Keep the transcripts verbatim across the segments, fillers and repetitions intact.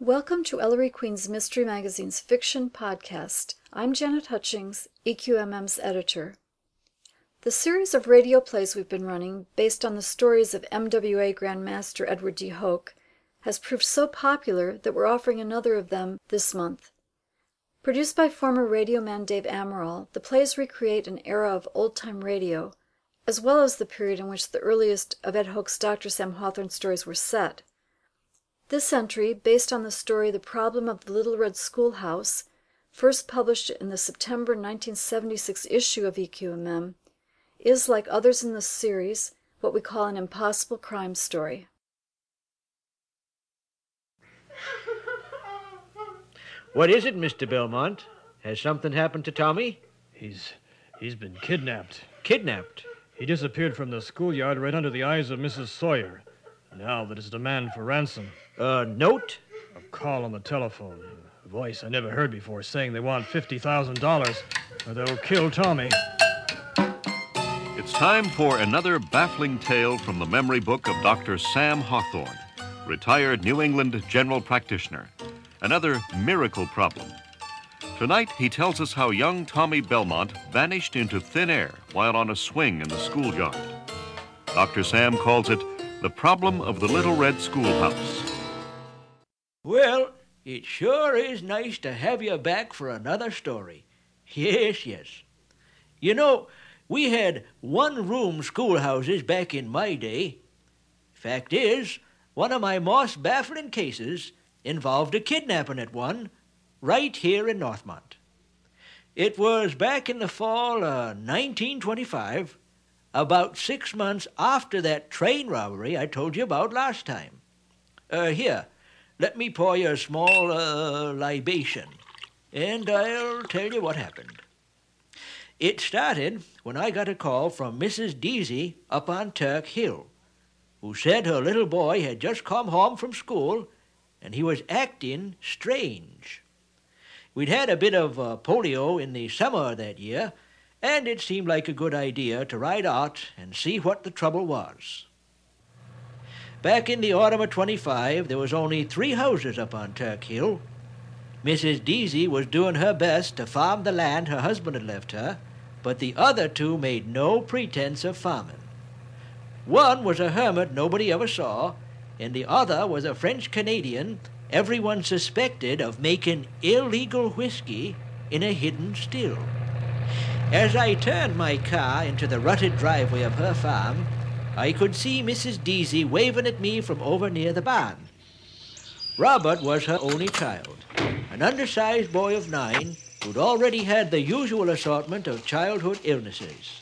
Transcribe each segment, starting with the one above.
Welcome to Ellery Queen's Mystery Magazine's Fiction Podcast. I'm Janet Hutchings, E Q M M's editor. The series of radio plays we've been running, based on the stories of M W A Grandmaster Edward D. Hoke, has proved so popular that we're offering another of them this month. Produced by former radio man Dave Amaral, the plays recreate an era of old-time radio, as well as the period in which the earliest of Ed Hoke's Doctor Sam Hawthorne stories were set. This entry, based on the story The Problem of the Little Red Schoolhouse, first published in the September nineteen seventy-six issue of E Q M M, is, like others in this series, what we call an impossible crime story. What is it, Mister Belmont? Has something happened to Tommy? He's... he's been kidnapped. Kidnapped? He disappeared from the schoolyard right under the eyes of Missus Sawyer. Now that is demand for ransom. A note? A call on the telephone. A voice I never heard before saying they want fifty thousand dollars or they'll kill Tommy. It's time for another baffling tale from the memory book of Doctor Sam Hawthorne, retired New England general practitioner. Another miracle problem. Tonight, he tells us how young Tommy Belmont vanished into thin air while on a swing in the schoolyard. Doctor Sam calls it the problem of the Little Red Schoolhouse. Well, it sure is nice to have you back for another story. Yes, yes. You know, we had one-room schoolhouses back in my day. Fact is, one of my most baffling cases involved a kidnapping at one, right here in Northmont. It was back in the fall of nineteen twenty-five, about six months after that train robbery I told you about last time. Uh, here, let me pour you a small uh, libation, and I'll tell you what happened. It started when I got a call from Missus Deasy up on Turk Hill, who said her little boy had just come home from school and he was acting strange. We'd had a bit of uh, polio in the summer that year, and it seemed like a good idea to ride out and see what the trouble was. Back in the autumn of twenty-five, there was only three houses up on Turk Hill. Missus Deasy was doing her best to farm the land her husband had left her, but the other two made no pretense of farming. One was a hermit nobody ever saw, and the other was a French-Canadian everyone suspected of making illegal whiskey in a hidden still. As I turned my car into the rutted driveway of her farm, I could see Missus Deasy waving at me from over near the barn. Robert was her only child, an undersized boy of nine who'd already had the usual assortment of childhood illnesses.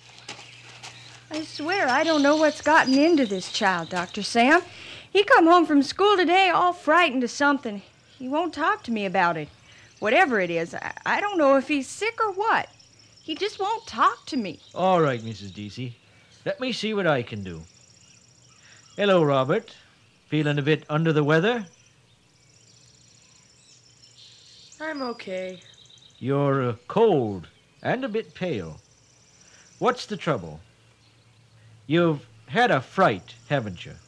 I swear I don't know what's gotten into this child, Doctor Sam. He come home from school today all frightened of something. He won't talk to me about it. Whatever it is, I, I don't know if he's sick or what. He just won't talk to me. All right, Missus Deasy. Let me see what I can do. Hello, Robert. Feeling a bit under the weather? I'm okay. You're uh, cold and a bit pale. What's the trouble? You've had a fright, haven't you?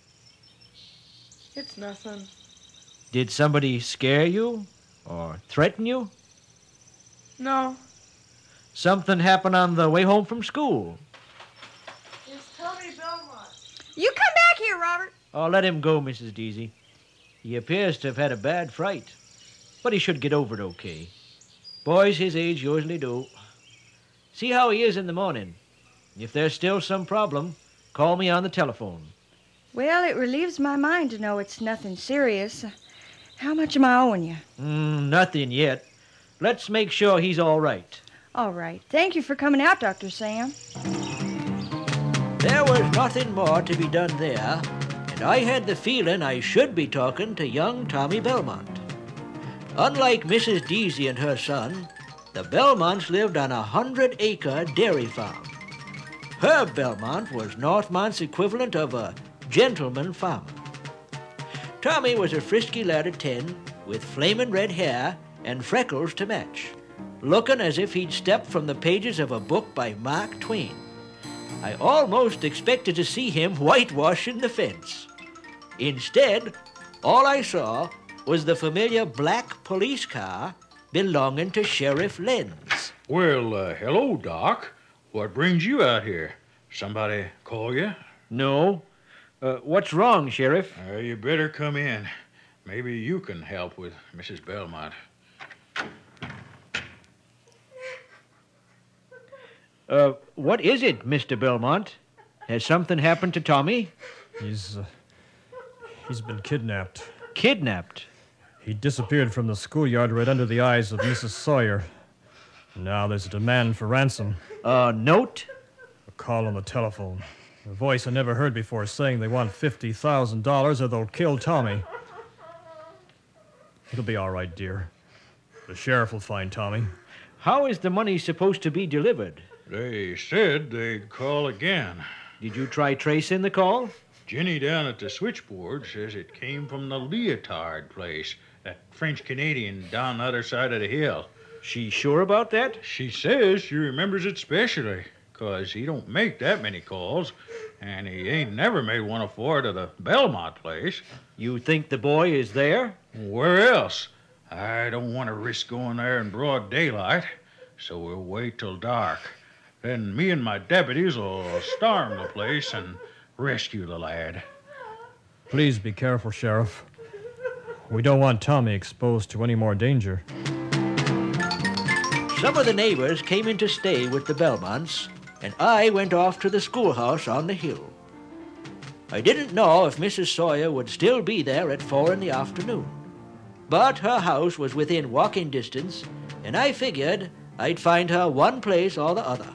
It's nothing. Did somebody scare you or threaten you? No. Something happened on the way home from school? It's Tommy Belmont. You come back here, Robert. Oh, let him go, Missus Deasy. He appears to have had a bad fright, but he should get over it okay. Boys his age usually do. See how he is in the morning. If there's still some problem, call me on the telephone. Well, it relieves my mind to know it's nothing serious. How much am I owing you? Mm, nothing yet. Let's make sure he's all right. All right. Thank you for coming out, Doctor Sam. There was nothing more to be done there, and I had the feeling I should be talking to young Tommy Belmont. Unlike Missus Deasy and her son, the Belmonts lived on a hundred-acre dairy farm. Herb Belmont was Northmont's equivalent of a gentleman farmer. Tommy was a frisky lad of ten, with flaming red hair and freckles to match, looking as if he'd stepped from the pages of a book by Mark Twain. I almost expected to see him whitewashing the fence. Instead, all I saw was the familiar black police car belonging to Sheriff Lenz. Well, uh, hello, Doc. What brings you out here? Somebody call you? No. Uh, what's wrong, Sheriff? Uh, you better come in. Maybe you can help with Missus Belmont. Uh, what is it, Mister Belmont? Has something happened to Tommy? He's, uh, he's been kidnapped. Kidnapped? He disappeared from the schoolyard right under the eyes of Missus Sawyer. Now there's a demand for ransom. A note? A call on the telephone. A voice I never heard before saying they want fifty thousand dollars or they'll kill Tommy. It'll be all right, dear. The sheriff will find Tommy. How is the money supposed to be delivered? They said they'd call again. Did you try tracing the call? Jenny down at the switchboard says it came from the Leotard place, that French-Canadian down the other side of the hill. She sure about that? She says she remembers it specially, 'cause he don't make that many calls, and he ain't never made one afore to the Belmont place. You think the boy is there? Where else? I don't want to risk going there in broad daylight, so we'll wait till dark. Then me and my deputies will storm the place and rescue the lad. Please be careful, Sheriff. We don't want Tommy exposed to any more danger. Some of the neighbors came in to stay with the Belmonts, and I went off to the schoolhouse on the hill. I didn't know if Missus Sawyer would still be there at four in the afternoon, but her house was within walking distance, and I figured I'd find her one place or the other.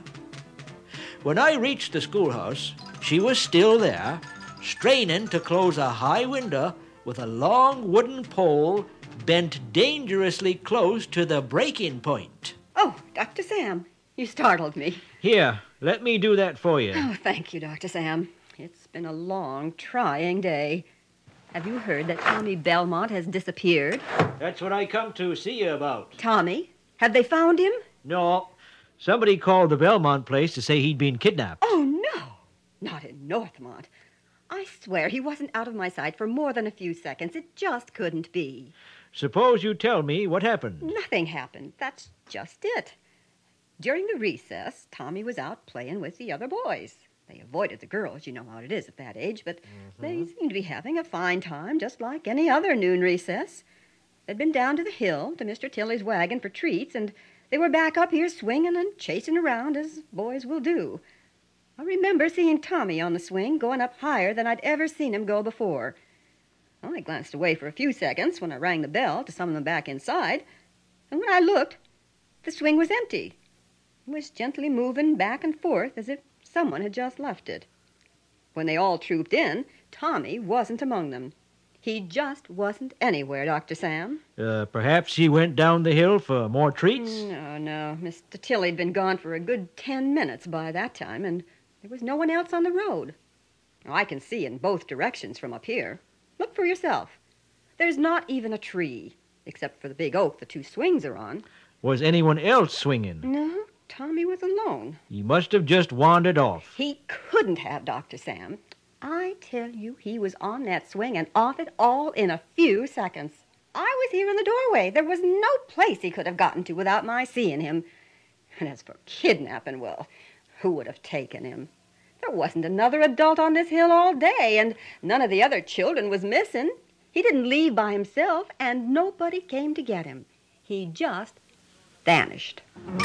When I reached the schoolhouse, she was still there, straining to close a high window with a long wooden pole bent dangerously close to the breaking point. Oh, Doctor Sam, you startled me. Here, let me do that for you. Oh, thank you, Doctor Sam. It's been a long, trying day. Have you heard that Tommy Belmont has disappeared? That's what I come to see you about. Tommy? Have they found him? No. Somebody called the Belmont place to say he'd been kidnapped. Oh, no. Not in Northmont. I swear he wasn't out of my sight for more than a few seconds. It just couldn't be. Suppose you tell me what happened. Nothing happened. That's just it. During the recess, Tommy was out playing with the other boys. They avoided the girls, you know how it is at that age, but mm-hmm. they seemed to be having a fine time, just like any other noon recess. They'd been down to the hill, to Mister Tilley's wagon for treats, and they were back up here swinging and chasing around, as boys will do. I remember seeing Tommy on the swing, going up higher than I'd ever seen him go before. Well, I glanced away for a few seconds when I rang the bell to summon them back inside, and when I looked, the swing was empty. It was gently moving back and forth as if someone had just left it. When they all trooped in, Tommy wasn't among them. He just wasn't anywhere, Doctor Sam. Uh, perhaps he went down the hill for more treats? No, no. Mister Tilley'd been gone for a good ten minutes by that time, and there was no one else on the road. Now, I can see in both directions from up here. Look for yourself. There's not even a tree, except for the big oak the two swings are on. Was anyone else swinging? No, Tommy was alone. He must have just wandered off. He couldn't have, Doctor Sam. I tell you, he was on that swing and off it all in a few seconds. I was here in the doorway. There was no place he could have gotten to without my seeing him. And as for kidnapping, well, who would have taken him? There wasn't another adult on this hill all day, and none of the other children was missing. He didn't leave by himself, and nobody came to get him. He just vanished.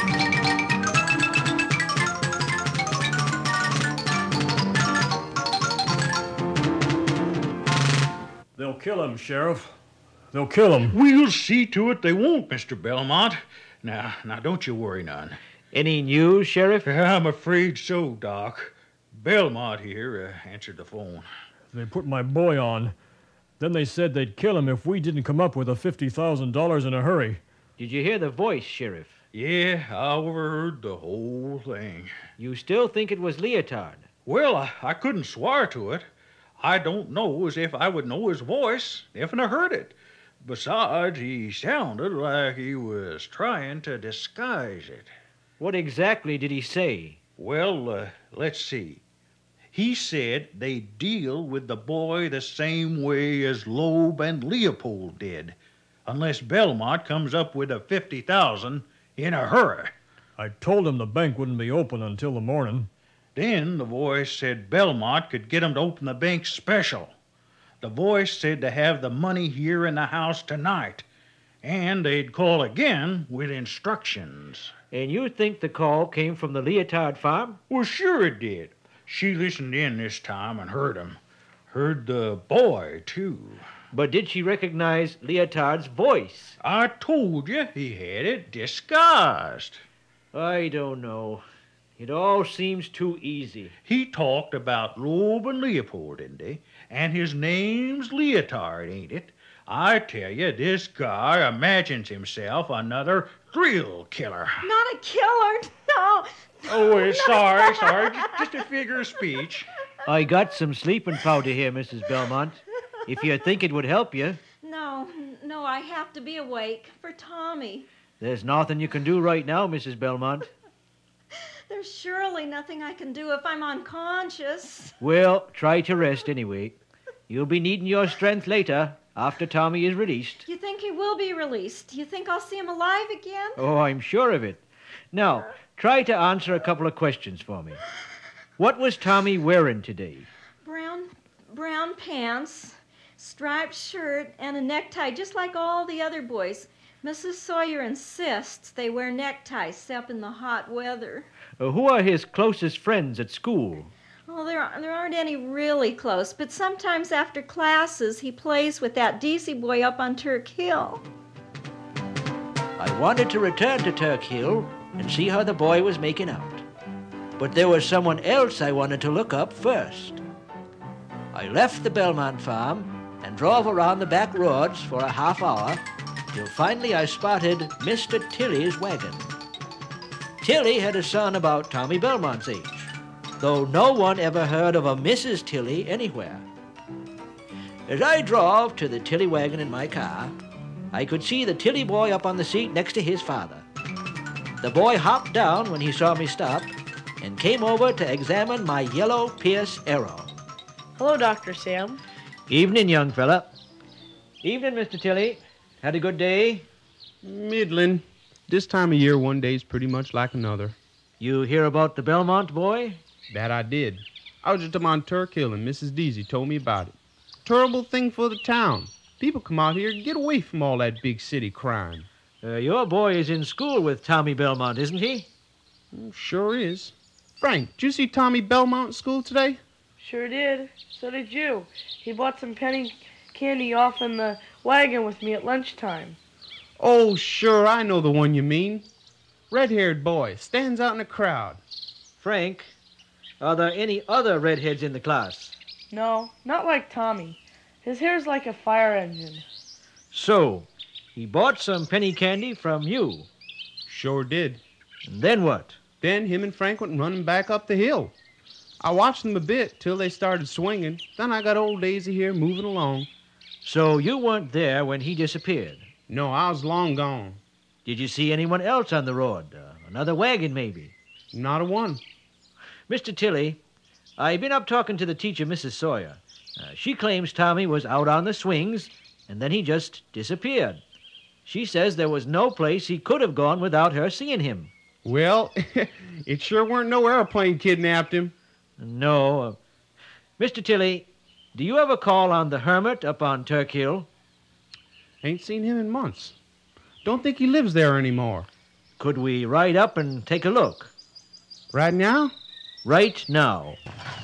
They'll kill him, Sheriff. They'll kill him. We'll see to it they won't, Mister Belmont. Now, now, don't you worry none. Any news, Sheriff? I'm afraid so, Doc. Belmont here uh, answered the phone. They put my boy on. Then they said they'd kill him if we didn't come up with the fifty thousand dollars in a hurry. Did you hear the voice, Sheriff? Yeah, I overheard the whole thing. You still think it was Leotard? Well, I, I couldn't swear to it. I don't know as if I would know his voice if I heard it. Besides, he sounded like he was trying to disguise it. What exactly did he say? Well, uh, let's see. He said they deal with the boy the same way as Loeb and Leopold did, unless Belmont comes up with a fifty thousand in a hurry. I told him the bank wouldn't be open until the morning. Then the voice said Belmont could get him to open the bank special. The voice said to have the money here in the house tonight, and they'd call again with instructions. And you think the call came from the Leotard farm? Well, sure it did. She listened in this time and heard him. Heard the boy, too. But did she recognize Leotard's voice? I told you he had it disguised. I don't know. It all seems too easy. He talked about Loeb and Leopold, didn't he? And his name's Leotard, ain't it? I tell you, this guy imagines himself another thrill killer. Not a killer, no. Oh, uh, sorry, sorry. Just, just a figure of speech. I got some sleeping powder here, Missus Belmont. If you think it would help you. No, no, I have to be awake for Tommy. There's nothing you can do right now, Missus Belmont. There's surely nothing I can do if I'm unconscious. Well, try to rest anyway. You'll be needing your strength later, after Tommy is released. You think he will be released? You think I'll see him alive again? Oh, I'm sure of it. Now, try to answer a couple of questions for me. What was Tommy wearing today? Brown, brown pants, striped shirt, and a necktie, just like all the other boys. Missus Sawyer insists they wear neckties except in the hot weather. Uh, who are his closest friends at school? Oh, there, there aren't any really close, but sometimes after classes he plays with that Deasy boy up on Turk Hill. I wanted to return to Turk Hill and see how the boy was making out. But there was someone else I wanted to look up first. I left the Belmont farm and drove around the back roads for a half hour till finally I spotted Mister Tilley's wagon. Tilley had a son about Tommy Belmont's age, though no one ever heard of a Missus Tilley anywhere. As I drove to the Tilley wagon in my car, I could see the Tilley boy up on the seat next to his father. The boy hopped down when he saw me stop and came over to examine my yellow Pierce arrow. Hello, Doctor Sam. Evening, young fella. Evening, Mister Tilley. Had a good day? Middling. This time of year, one day's pretty much like another. You hear about the Belmont boy? That I did. I was just up on Turk Hill, and Missus Deasy told me about it. Terrible thing for the town. People come out here to get away from all that big city crime. Uh, your boy is in school with Tommy Belmont, isn't he? Mm, sure is. Frank, did you see Tommy Belmont in school today? Sure did. So did you. He bought some penny candy off in the wagon with me at lunchtime. Oh, sure, I know the one you mean. Red-haired boy, stands out in the crowd. Frank, are there any other redheads in the class? No, not like Tommy. His hair's like a fire engine. So, he bought some penny candy from you? Sure did. And then what? Then him and Frank went running back up the hill. I watched them a bit till they started swinging. Then I got old Daisy here moving along. So you weren't there when he disappeared? No, I was long gone. Did you see anyone else on the road? Uh, another wagon, maybe? Not a one. Mister Tilley, I've been up talking to the teacher, Missus Sawyer. Uh, she claims Tommy was out on the swings, and then he just disappeared. She says there was no place he could have gone without her seeing him. Well, it sure weren't no airplane kidnapped him. No. Uh, Mister Tilley, do you ever call on the hermit up on Turk Hill? Ain't seen him in months. Don't think he lives there anymore. Could we ride up and take a look? Right now? Right now.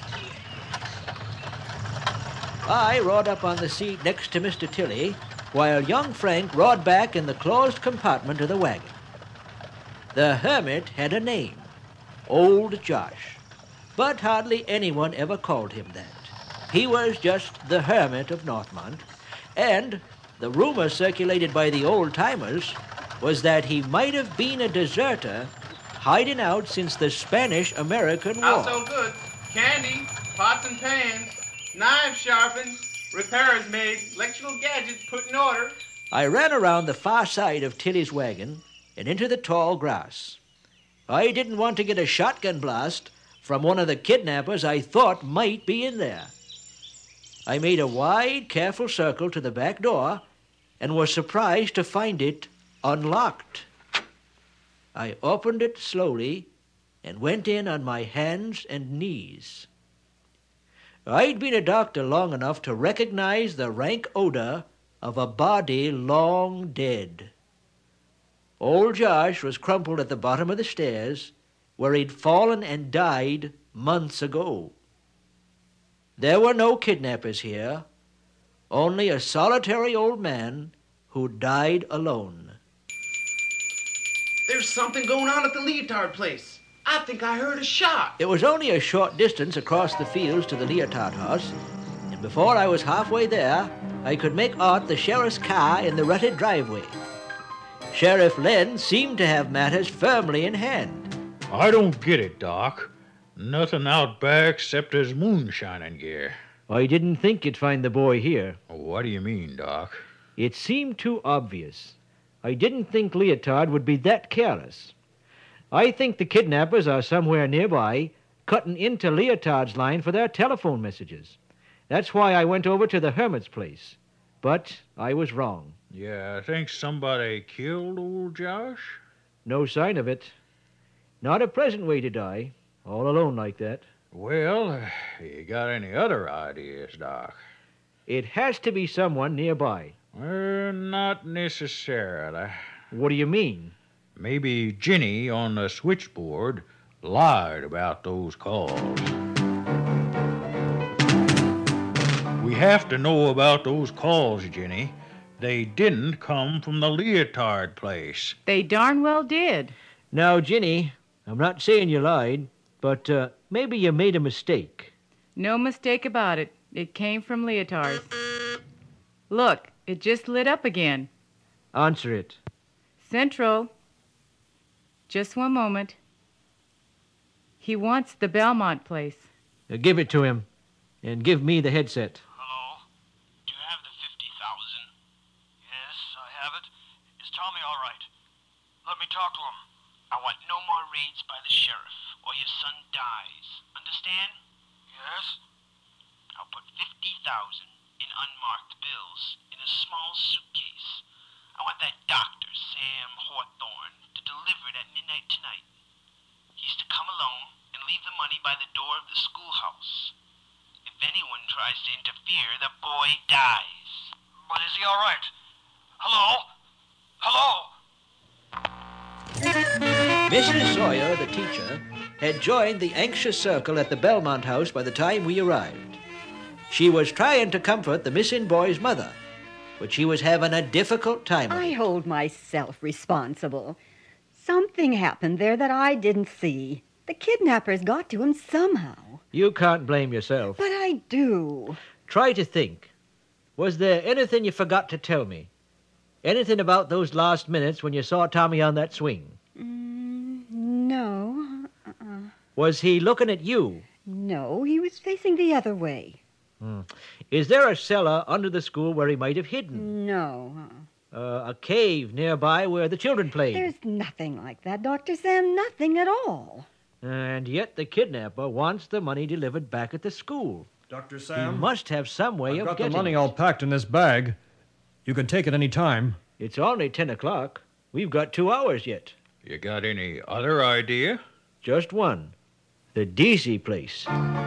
I rode up on the seat next to Mister Tilley, while young Frank rode back in the closed compartment of the wagon. The hermit had a name, Old Josh, but hardly anyone ever called him that. He was just the hermit of Northmont, and the rumor circulated by the old-timers was that he might have been a deserter hiding out since the Spanish-American War. Also good. Candy, pots and pans, knives sharpened, repairs made, electrical gadgets put in order. I ran around the far side of Tilley's wagon and into the tall grass. I didn't want to get a shotgun blast from one of the kidnappers I thought might be in there. I made a wide, careful circle to the back door and was surprised to find it unlocked. I opened it slowly and went in on my hands and knees. I'd been a doctor long enough to recognize the rank odor of a body long dead. Old Josh was crumpled at the bottom of the stairs, where he'd fallen and died months ago. There were no kidnappers here, only a solitary old man who died alone. There's something going on at the Leotard place. I think I heard a shot. It was only a short distance across the fields to the Leotard house, and before I was halfway there, I could make out the sheriff's car in the rutted driveway. Sheriff Len seemed to have matters firmly in hand. I don't get it, Doc. Nothing out back except his moonshining gear. I didn't think you'd find the boy here. What do you mean, Doc? It seemed too obvious. I didn't think Leotard would be that careless. I think the kidnappers are somewhere nearby, cutting into Leotard's line for their telephone messages. That's why I went over to the hermit's place. But I was wrong. Yeah, I think somebody killed old Josh? No sign of it. Not a pleasant way to die, all alone like that. Well, you got any other ideas, Doc? It has to be someone nearby. Well, not necessarily. What do you mean? Maybe Ginny on the switchboard lied about those calls. We have to know about those calls, Ginny. They didn't come from the Leotard place. They darn well did. Now, Ginny, I'm not saying you lied, but uh, maybe you made a mistake. No mistake about it. It came from Leotard's. Look, it just lit up again. Answer it. Central. Just one moment. He wants the Belmont place. Uh, give it to him, and give me the headset. Hello? Do you have the fifty thousand? Yes, I have it. Is Tommy all right? Let me talk to him. I want no more raids by the sheriff, or your son dies. Understand? Yes. I'll put fifty thousand in unmarked bills in a small suitcase. I want that doctor, Sam Hawthorne, to deliver it at midnight tonight. He's to come alone and leave the money by the door of the schoolhouse. If anyone tries to interfere, the boy dies. But is he all right? Hello? Hello? Missus Sawyer, the teacher, had joined the anxious circle at the Belmont house by the time we arrived. She was trying to comfort the missing boy's mother, but she was having a difficult time. I hold myself responsible. Something happened there that I didn't see. The kidnappers got to him somehow. You can't blame yourself. But I do. Try to think. Was there anything you forgot to tell me? Anything about those last minutes when you saw Tommy on that swing? Mm, no. Uh-uh. Was he looking at you? No, he was facing the other way. Hmm. Is there a cellar under the school where he might have hidden? No. Uh, a cave nearby where the children played? There's nothing like that, Doctor Sam. Nothing at all. And yet the kidnapper wants the money delivered back at the school. Doctor Sam? He must have some way I've of got getting the money it. all packed in this bag. You can take it any time. It's only ten o'clock. We've got two hours yet. You got any other idea? Just one. The Deasy place.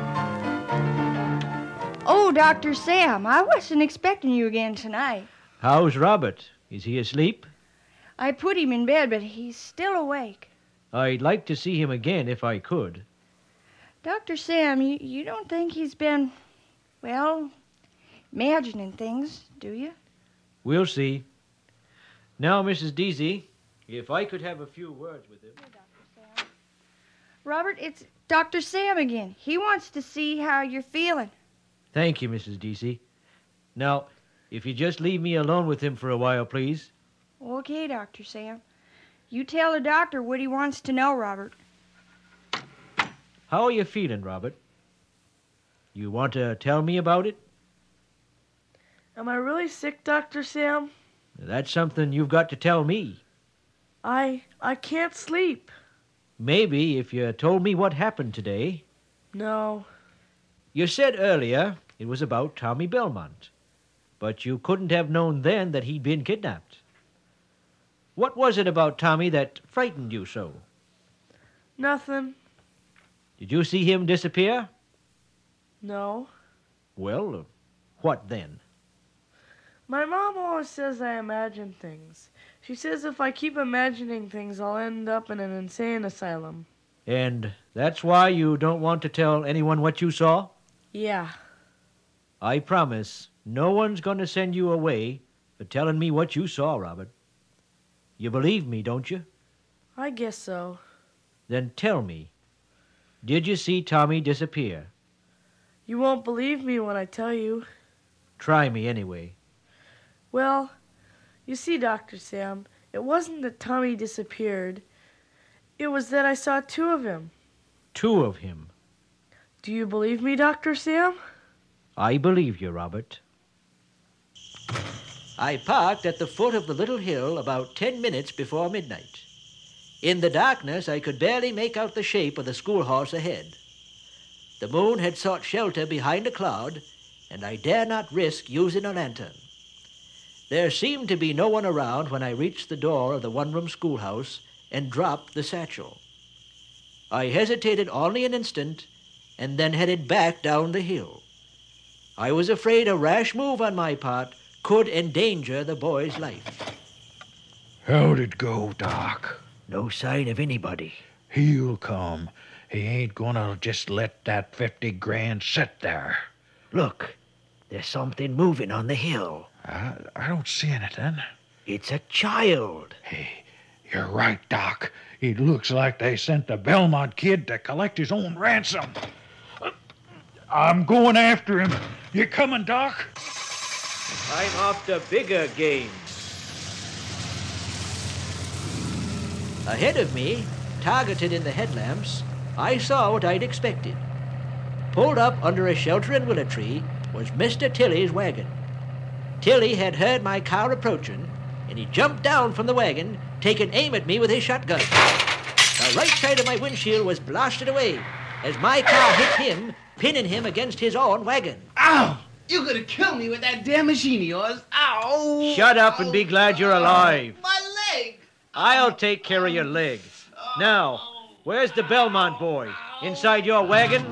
Oh, Doctor Sam, I wasn't expecting you again tonight. How's Robert? Is he asleep? I put him in bed, but he's still awake. I'd like to see him again if I could. Doctor Sam, you, you don't think he's been, well, imagining things, do you? We'll see. Now, Missus Deasy, if I could have a few words with him. Robert, it's Doctor Sam again. He wants to see how you're feeling. Thank you, Missus Deasy. Now, if you just leave me alone with him for a while, please. Okay, Doctor Sam. You tell the doctor what he wants to know, Robert. How are you feeling, Robert? You want to tell me about it? Am I really sick, Doctor Sam? That's something you've got to tell me. I I can't sleep. Maybe if you told me what happened today, No. You said earlier it was about Tommy Belmont, but you couldn't have known then that he'd been kidnapped. What was it about Tommy that frightened you so? Nothing. Did you see him disappear? No. Well, what then? My mom always says I imagine things. She says if I keep imagining things, I'll end up in an insane asylum. And that's why you don't want to tell anyone what you saw? Yeah. I promise no one's going to send you away for telling me what you saw, Robert. You believe me, don't you? I guess so. Then tell me, did you see Tommy disappear? You won't believe me when I tell you. Try me anyway. Well, you see, Doctor Sam, it wasn't that Tommy disappeared. It was that I saw two of him. Two of him? Do you believe me, Doctor Sam? I believe you, Robert. I parked at the foot of the little hill about ten minutes before midnight. In the darkness, I could barely make out the shape of the schoolhouse ahead. The moon had sought shelter behind a cloud, and I dare not risk using a lantern. There seemed to be no one around when I reached the door of the one-room schoolhouse and dropped the satchel. I hesitated only an instant and then headed back down the hill. I was afraid a rash move on my part could endanger the boy's life. How'd it go, Doc? No sign of anybody. He'll come. He ain't gonna just let that fifty grand sit there. Look, there's something moving on the hill. I, I don't see anything. It's a child. Hey, you're right, Doc. It looks like they sent the Belmont kid to collect his own ransom. I'm going after him. You coming, Doc? I'm after bigger game. Ahead of me, targeted in the headlamps, I saw what I'd expected. Pulled up under a sheltering willow tree was Mister Tilley's wagon. Tilley had heard my car approaching, and he jumped down from the wagon, taking aim at me with his shotgun. The right side of my windshield was blasted away as my car hit him, pinning him against his own wagon. Ow! You're gonna kill me with that damn machine of yours. Ow! Shut up and be glad you're alive. My leg! I'll take care of your leg. Now, where's the Belmont boy? Inside your wagon?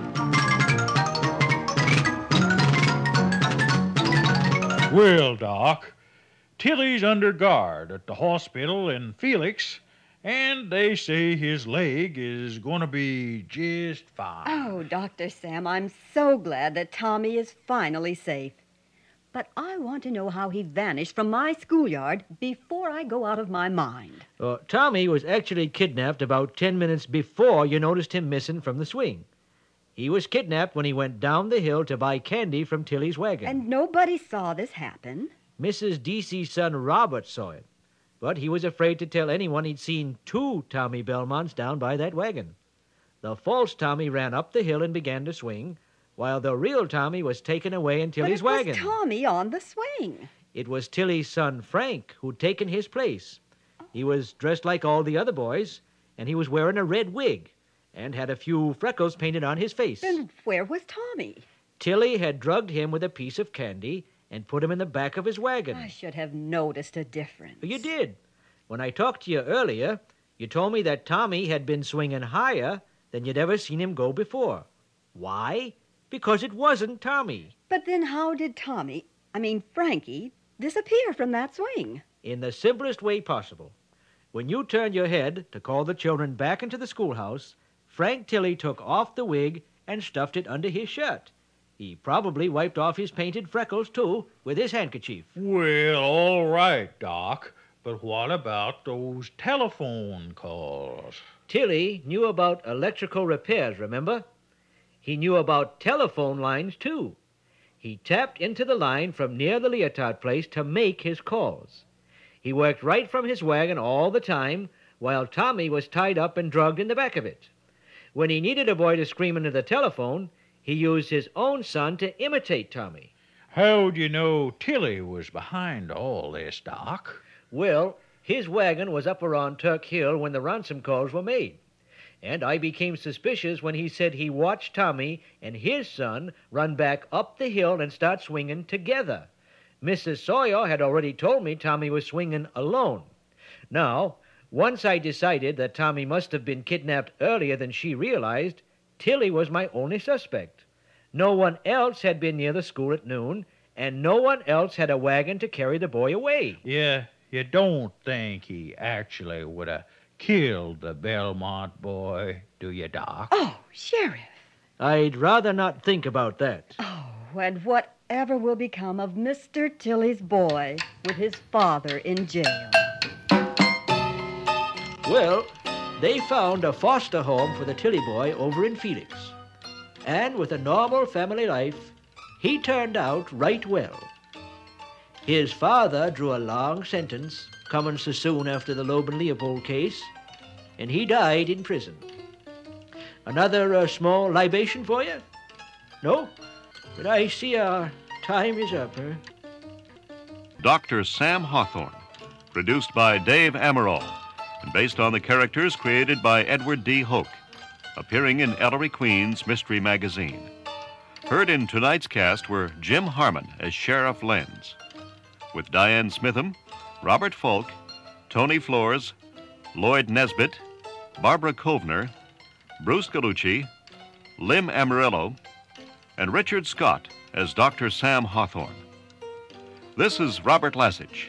Well, Doc, Tilley's under guard at the hospital in Felix, and they say his leg is going to be just fine. Oh, Doctor Sam, I'm so glad that Tommy is finally safe. But I want to know how he vanished from my schoolyard before I go out of my mind. Uh, Tommy was actually kidnapped about ten minutes before you noticed him missing from the swing. He was kidnapped when he went down the hill to buy candy from Tilley's wagon. And nobody saw this happen? Missus Deasy's son Robert saw it, but he was afraid to tell anyone he'd seen two Tommy Belmonts down by that wagon. The false Tommy ran up the hill and began to swing, while the real Tommy was taken away in Tilley's but it wagon. was Tommy on the swing. It was Tilley's son Frank who'd taken his place. He was dressed like all the other boys, and he was wearing a red wig and had a few freckles painted on his face. Then where was Tommy? Tilley had drugged him with a piece of candy and put him in the back of his wagon. I should have noticed a difference. You did. When I talked to you earlier, you told me that Tommy had been swinging higher than you'd ever seen him go before. Why? Because it wasn't Tommy. But then how did Tommy, I mean Frankie, disappear from that swing? In the simplest way possible. When you turned your head to call the children back into the schoolhouse, Frank Tilley took off the wig and stuffed it under his shirt. He probably wiped off his painted freckles, too, with his handkerchief. Well, all right, Doc. But what about those telephone calls? Tilley knew about electrical repairs, remember? He knew about telephone lines, too. He tapped into the line from near the Leotard place to make his calls. He worked right from his wagon all the time, while Tommy was tied up and drugged in the back of it. When he needed a boy to scream into the telephone, he used his own son to imitate Tommy. How'd you know Tilley was behind all this, Doc? Well, his wagon was up around Turk Hill when the ransom calls were made. and I became suspicious when he said he watched Tommy and his son run back up the hill and start swinging together. Missus Sawyer had already told me Tommy was swinging alone. Now, once I decided that Tommy must have been kidnapped earlier than she realized, Tilly was my only suspect. No one else had been near the school at noon, and no one else had a wagon to carry the boy away. Yeah, you don't think he actually would have killed the Belmont boy, do you, Doc? Oh, Sheriff. I'd rather not think about that. Oh, and whatever will become of Mister Tilly's boy with his father in jail? Well, they found a foster home for the Tilly boy over in Felix. And with a normal family life, he turned out right well. His father drew a long sentence, coming so soon after the Loeb and Leopold case, and he died in prison. Another uh, small libation for you? No? But I see our time is up, huh? Doctor Sam Hawthorne, produced by Dave Amaral, and based on the characters created by Edward D. Hoke, appearing in Ellery Queen's Mystery Magazine. Heard in tonight's cast were Jim Harmon as Sheriff Lenz, with Diane Smitham, Robert Falk, Tony Flores, Lloyd Nesbitt, Barbara Kovner, Bruce Gallucci, Lim Amarillo, and Richard Scott as Doctor Sam Hawthorne. This is Robert Lasich.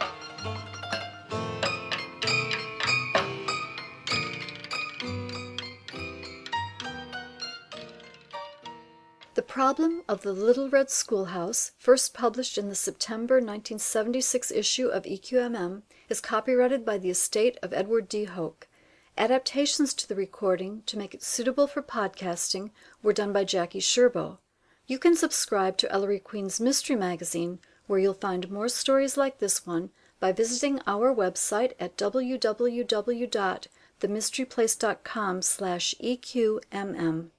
The Problem of the Little Red Schoolhouse, first published in the September nineteen seventy-six issue of E Q M M, is copyrighted by the estate of Edward D. Hoke. Adaptations to the recording to make it suitable for podcasting were done by Jackie Sherbo. You can subscribe to Ellery Queen's Mystery Magazine, where you'll find more stories like this one, by visiting our website at w w w dot the mystery place dot com slash E Q M M.